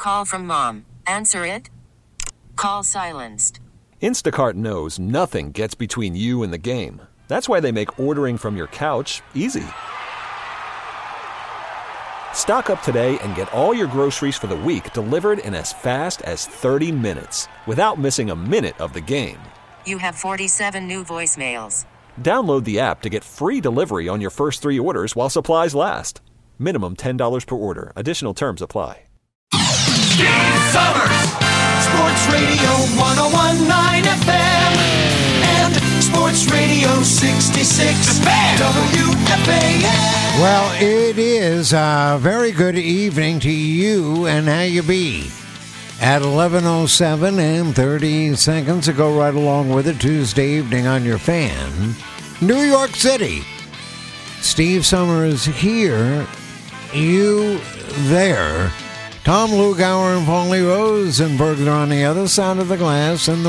call from mom. Answer it. Call silenced. Instacart knows nothing gets between you and the game. That's why they make ordering from your couch easy. Stock up today and get all your groceries for the week delivered in as fast as 30 minutes without missing a minute of the game. You have 47 new voicemails. Download the app to get free delivery on your first 3 orders while supplies last. Minimum $10 per order. Additional terms apply. Steve Summers, Sports Radio 101.9 FM and Sports Radio 66 WFAN. Well, it is a very good evening to you, and how you be. At 11:07 and 30 seconds to go right along with it, Tuesday evening on your fan, New York City. Steve Summers here, you there. Tom Lugauer and Paulie Rosenberg on the other side of the glass, and the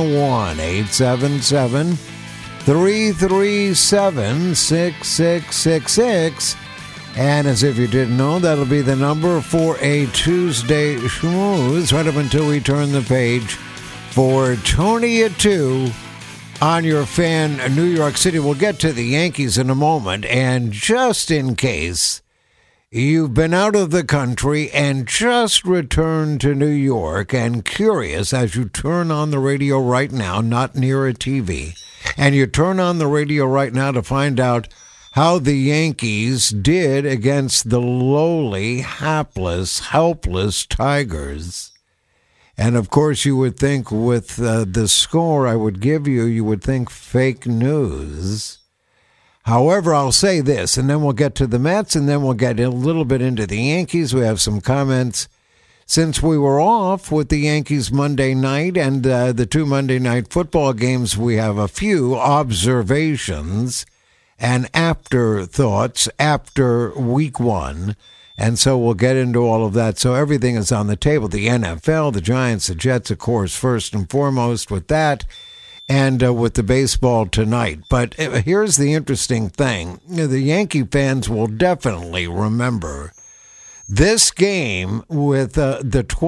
1-877-337-6666. And as if you didn't know, that'll be the number for a Tuesday schmooze right up until we turn the page for Tony at 2 on your fan New York City. We'll get to the Yankees in a moment. And just in case you've been out of the country and just returned to New York and curious as you turn on the radio right now, not near a TV, and you turn on the radio right now to find out how the Yankees did against the lowly, hapless, helpless Tigers. And, of course, you would think with the score I would give you, you would think fake news. However, I'll say this, and then we'll get to the Mets, and then we'll get a little bit into the Yankees. We have some comments. Since we were off with the Yankees Monday night and the 2 Monday night football games, we have a few observations and afterthoughts after week 1. And so we'll get into all of that. So everything is on the table. The NFL, the Giants, the Jets, of course, first and foremost with that, and with the baseball tonight. But here's the interesting thing. The Yankee fans will definitely remember this game with the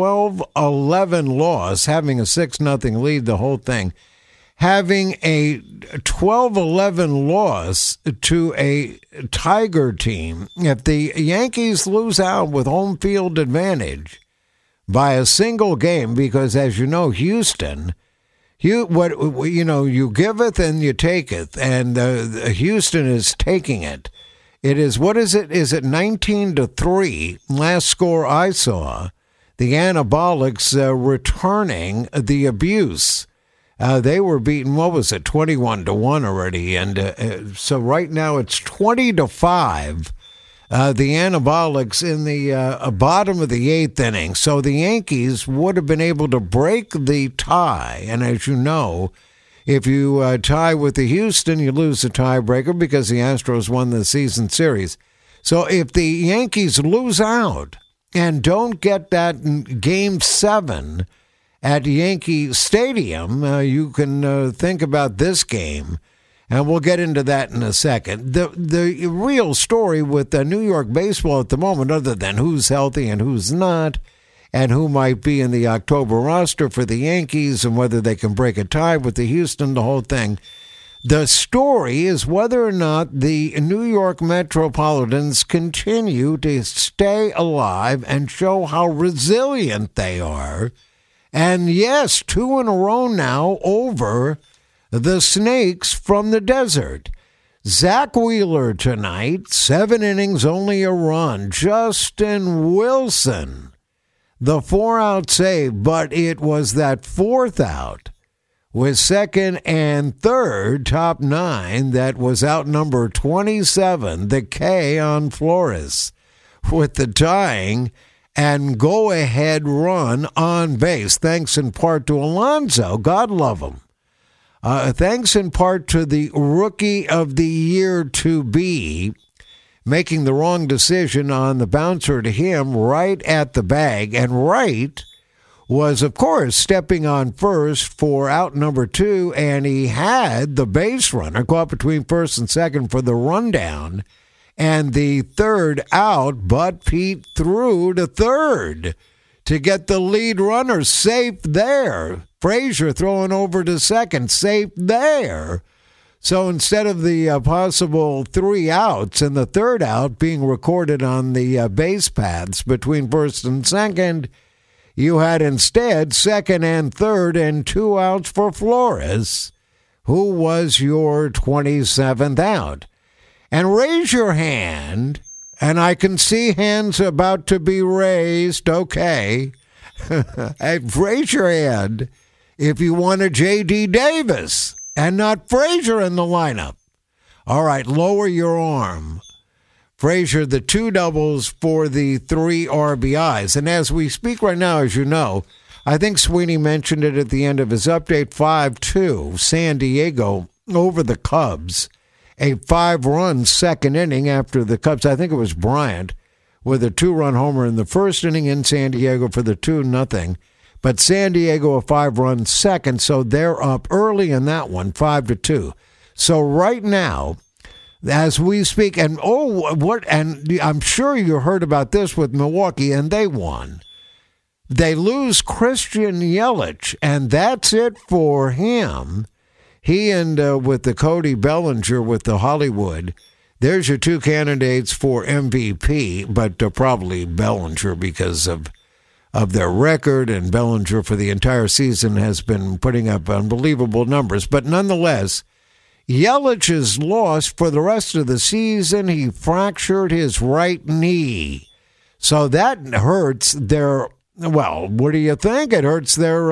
12-11 loss, having a 6-0 lead, the whole thing. Having a 12-11 loss to a Tiger team, if the Yankees lose out with home field advantage by a single game, because as you know, Houston, you giveth and you taketh, and Houston is taking it. It is, what is it? Is it 19-3? Last score I saw, the Anabolics returning the abuse. They were beaten, 21-1 already, and so right now it's 20-5. The Anabolics in the bottom of the 8th inning. So the Yankees would have been able to break the tie, and as you know, if you tie with the Houston, you lose the tiebreaker because the Astros won the season series. So if the Yankees lose out and don't get that Game 7 at Yankee Stadium, you can think about this game, and we'll get into that in a second. The real story with New York baseball at the moment, other than who's healthy and who's not, and who might be in the October roster for the Yankees, and whether they can break a tie with the Houston, the whole thing. The story is whether or not the New York Metropolitans continue to stay alive and show how resilient they are. And yes, 2 in a row now over the Snakes from the desert. Zach Wheeler tonight, 7 innings, only a run. Justin Wilson, the 4-out save, but it was that 4th out with 2nd and 3rd, top 9, that was out number 27, the K on Flores, with the tying and go-ahead run on base, thanks in part to Alonso, God love him. Thanks in part to the Rookie of the Year to be, making the wrong decision on the bouncer to him right at the bag. And Wright was, of course, stepping on first for out number 2, and he had the base runner caught between first and second for the rundown. And the 3rd out, but Pete threw to 3rd to get the lead runner safe there. Frazier throwing over to second, safe there. So instead of the possible 3 outs and the third out being recorded on the base paths between first and second, you had instead second and third and 2 outs for Flores, who was your 27th out. And raise your hand, and I can see hands about to be raised. Okay. Hey, raise your hand if you want a J.D. Davis and not Frazier in the lineup. All right, lower your arm. Frazier, the 2 doubles for the 3 RBIs. And as we speak right now, as you know, I think Sweeney mentioned it at the end of his update, 5-2, San Diego over the Cubs. A 5-run second inning after the Cubs, I think it was Bryant, with a 2-run homer in the first inning in San Diego for the 2-0. But San Diego a 5-run second, so they're up early in that one, 5-2. So right now, as we speak, and I'm sure you heard about this with Milwaukee, and they won. They lose Christian Yelich, and that's it for him. He and with the Cody Bellinger with the Hollywood, there's your 2 candidates for MVP, but probably Bellinger because of their record, and Bellinger for the entire season has been putting up unbelievable numbers. But nonetheless, Yelich is lost for the rest of the season. He fractured his right knee. So that hurts their, well, what do you think? It hurts their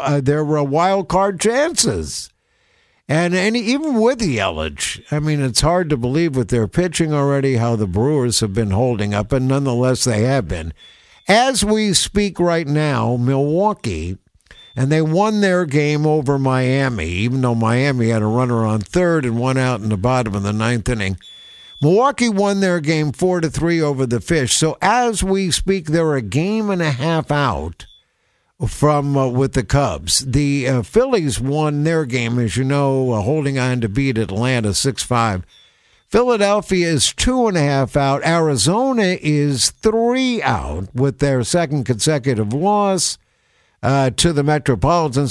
wild card chances. And even with Yelich, I mean, it's hard to believe with their pitching already how the Brewers have been holding up, and nonetheless they have been. As we speak right now, Milwaukee, and they won their game over Miami, even though Miami had a runner on third and 1 out in the bottom of the 9th inning. Milwaukee won their game 4-3 over the Fish. So as we speak, they're a game and a half out from with the Cubs. The Phillies won their game, as you know, holding on to beat Atlanta 6-5. Philadelphia is 2.5 out. Arizona is 3 out with their second consecutive loss to the Metropolitans.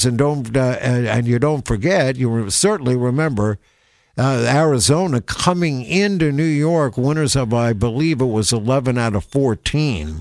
And you don't forget, you certainly remember Arizona coming into New York, winners of, I believe it was 11 out of 14.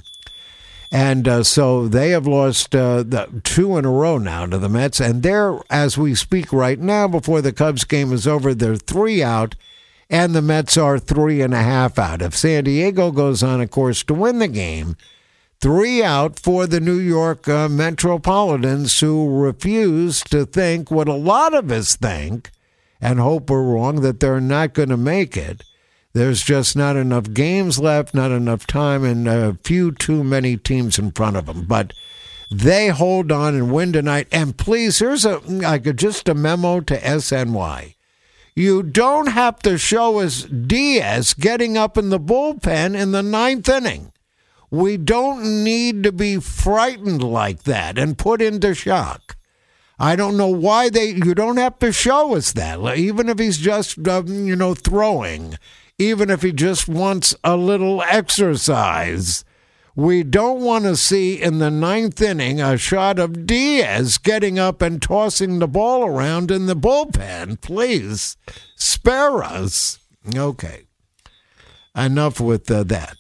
And so they have lost 2 in a row now to the Mets. And they're, as we speak right now, before the Cubs game is over, they're 3 out, and the Mets are 3.5 out. If San Diego goes on, of course, to win the game, 3 out for the New York Metropolitans, who refuse to think what a lot of us think, and hope we're wrong, that they're not going to make it. There's just not enough games left, not enough time, and a few too many teams in front of them. But they hold on and win tonight. And please, here's just a memo to SNY. You don't have to show us Diaz getting up in the bullpen in the 9th inning. We don't need to be frightened like that and put into shock. I don't know why you don't have to show us that, even if he's just, throwing. Even if he just wants a little exercise. We don't want to see in the 9th inning a shot of Diaz getting up and tossing the ball around in the bullpen. Please, spare us. Okay, enough with that.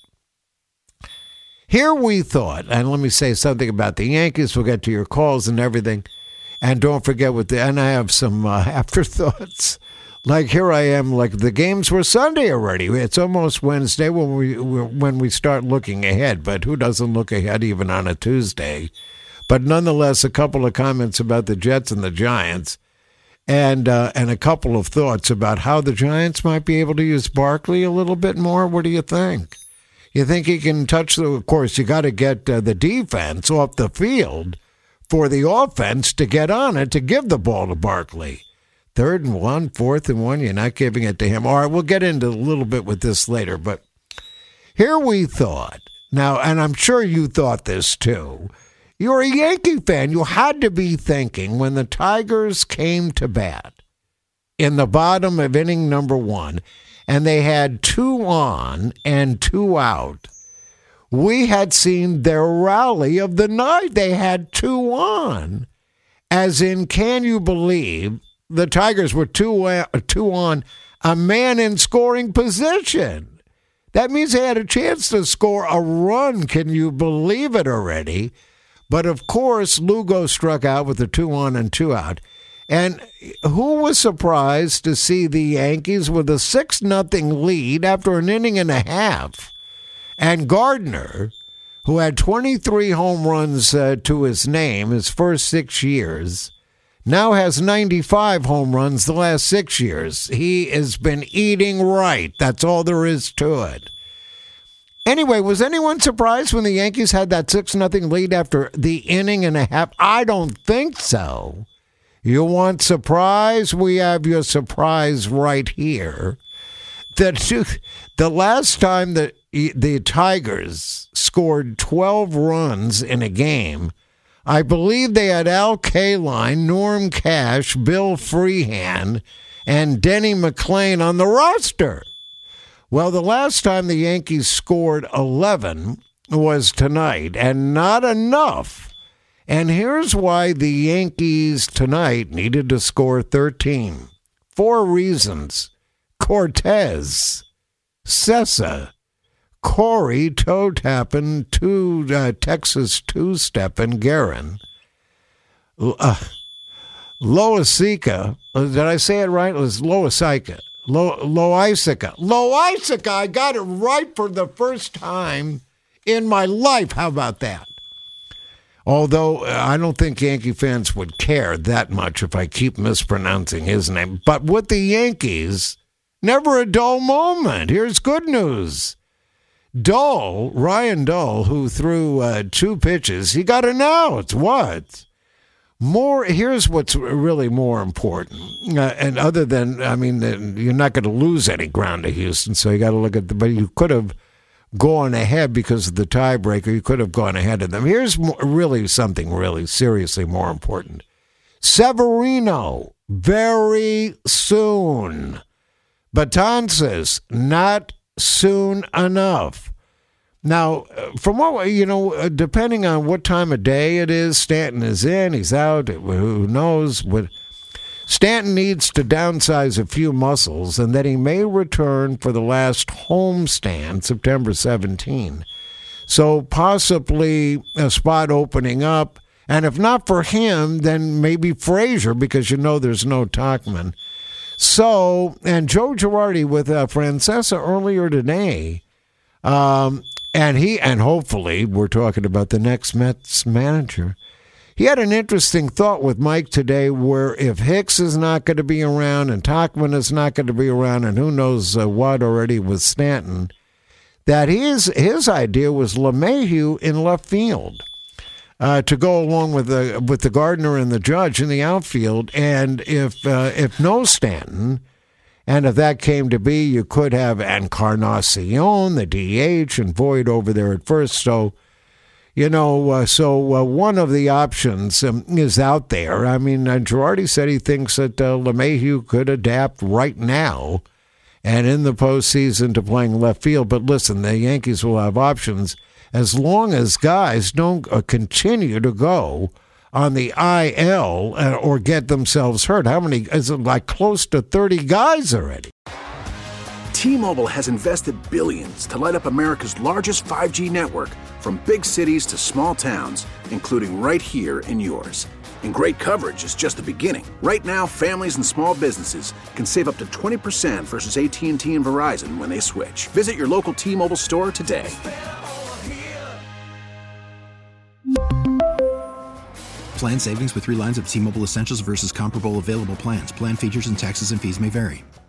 Here we thought, and let me say something about the Yankees. We'll get to your calls and everything. And don't forget and I have some afterthoughts. Like here I am, like the games were Sunday already. It's almost Wednesday when we start looking ahead, but who doesn't look ahead even on a Tuesday? But nonetheless, a couple of comments about the Jets and the Giants, and a couple of thoughts about how the Giants might be able to use Barkley a little bit more. What do you think? You think he can touch of course, you got to get the defense off the field for the offense to get on it, to give the ball to Barkley. 3rd and 1, 4th and 1, you're not giving it to him. All right, we'll get into a little bit with this later, but here we thought, now, and I'm sure you thought this too, you're a Yankee fan. You had to be thinking when the Tigers came to bat in the bottom of inning number 1, and they had 2 on and 2 out. we had seen their rally of the night. They had 2 on. As in, can you believe the Tigers were 2 on, a man in scoring position? That means they had a chance to score a run. Can you believe it already? But, of course, Lugo struck out with a 2 on and 2 out. And who was surprised to see the Yankees with a 6-0 lead after an inning and a half? And Gardner, who had 23 home runs to his name his first 6 years, now has 95 home runs the last 6 years. He has been eating right. That's all there is to it. Anyway, was anyone surprised when the Yankees had that 6-0 lead after the inning and a half? I don't think so. You want surprise? We have your surprise right here. The last time that the Tigers scored 12 runs in a game, I believe they had Al Kaline, Norm Cash, Bill Freehan, and Denny McLain on the roster. Well, the last time the Yankees scored 11 was tonight, and not enough. And here's why the Yankees tonight needed to score 13. 4 reasons. Cortez, Sessa, Corey, toe-tapping, Texas two-stepping, Guerin, Loisica. Did I say it right? It was Loisica. Loisica. I got it right for the first time in my life. How about that? Although I don't think Yankee fans would care that much if I keep mispronouncing his name. But with the Yankees, never a dull moment. Here's good news. Ryan Dull, who threw 2 pitches, he got an out. What? Here's what's really more important. And other than, you're not going to lose any ground to Houston, so you got to look at but you could have gone ahead because of the tiebreaker. You could have gone ahead of them. Here's really something really seriously more important. Severino, very soon. Betances, not soon enough. Now, from what, depending on what time of day it is, Stanton is in, he's out, who knows. Stanton needs to downsize a few muscles, and then he may return for the last homestand, September 17. So possibly a spot opening up, and if not for him, then maybe Frazier, because there's no Tauchman. So, and Joe Girardi with Francesa earlier today, and hopefully we're talking about the next Mets manager. He had an interesting thought with Mike today where if Hicks is not going to be around and Tauchman is not going to be around and who knows what already with Stanton, that his idea was LeMahieu in left field to go along with the Gardner and the Judge in the outfield. And if no Stanton, and if that came to be, you could have Encarnacion, the DH, and Voit over there at first. So, one of the options is out there. Girardi said he thinks that LeMahieu could adapt right now and in the postseason to playing left field. But listen, the Yankees will have options as long as guys don't continue to go on the IL or get themselves hurt. How many? Is it like close to 30 guys already? T-Mobile has invested billions to light up America's largest 5G network, from big cities to small towns, including right here in yours. And great coverage is just the beginning. Right now, families and small businesses can save up to 20% versus AT&T and Verizon when they switch. Visit your local T-Mobile store today. Plan savings with 3 lines of T-Mobile Essentials versus comparable available plans. Plan features and taxes and fees may vary.